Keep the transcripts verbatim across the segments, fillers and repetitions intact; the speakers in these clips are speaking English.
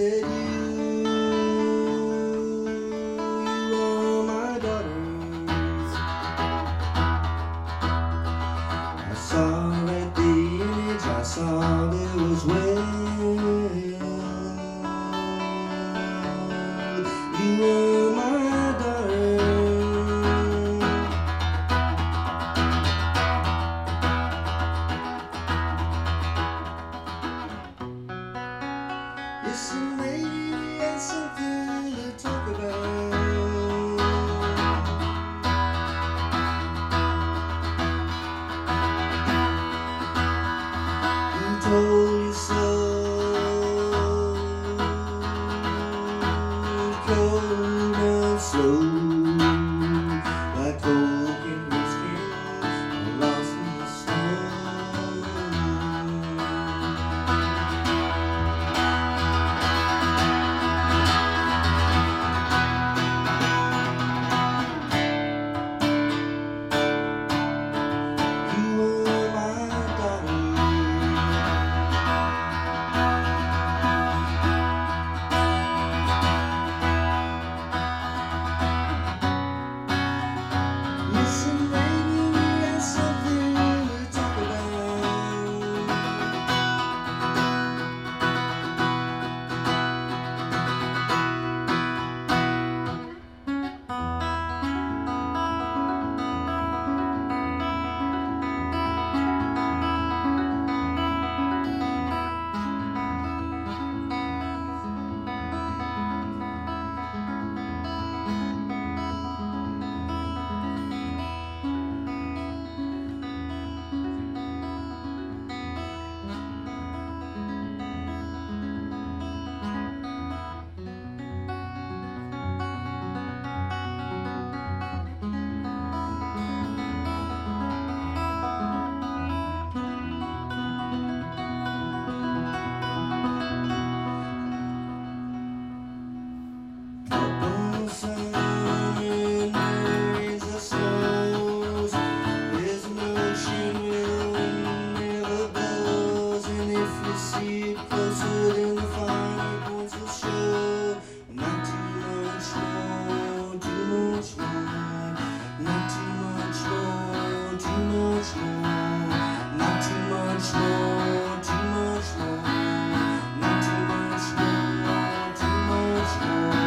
said you, you are my daughters. I saw that the image I saw there was well. You are my daughters. Listen, lady, we got something to talk about. Who told you so? Cold and slow, like coke and whiskey, I'm lost in the snow. You were my daughter. Listen, baby, we got something to talk about. Up on the sun, and there is the snows. There's an ocean where the wind never blows. And if you see it closer, then the finer points will show. Not too much more, too much more. Not too much more, too much more. Not too much more, too much more. Not too much more, too much more.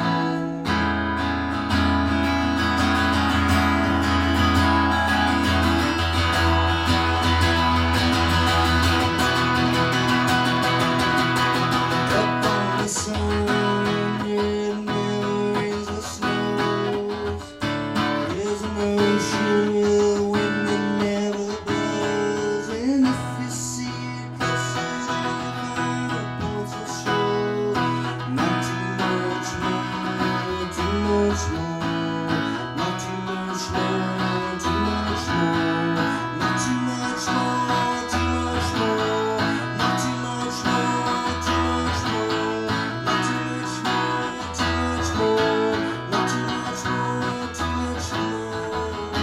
Up on the sun, and there is the snows. There's an ocean where the wind that never blows. And if you see it closer, then the finer points will show. Not too much more, too much more. Not too much more, too much more. Not too much more, too much more. Not too much more, too much more. Not too much more, too much more. Not too much more, too much more.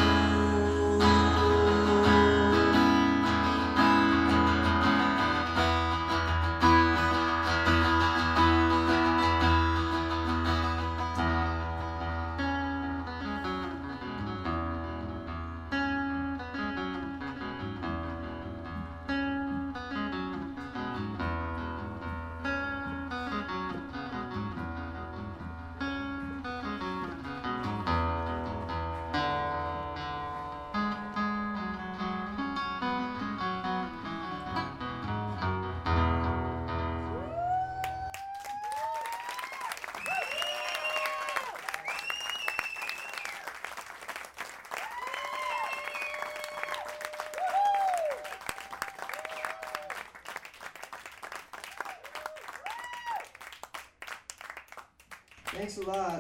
Thanks a lot.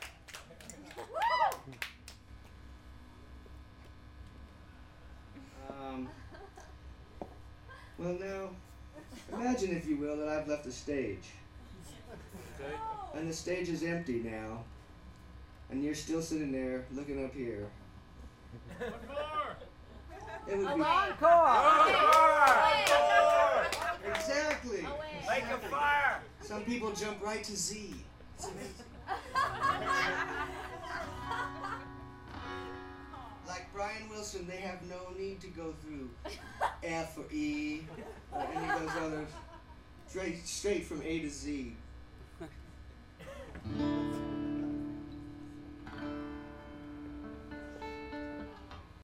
Um, well, now, imagine, if you will, that I've left the stage. Okay. And the stage is empty now. And you're still sitting there looking up here. What more? It would be Encore! exactly Make a fire! some people jump right to Z. It's amazing. Like Brian Wilson, they have no need to go through F or E or any of those others. Straight, straight from A to Z.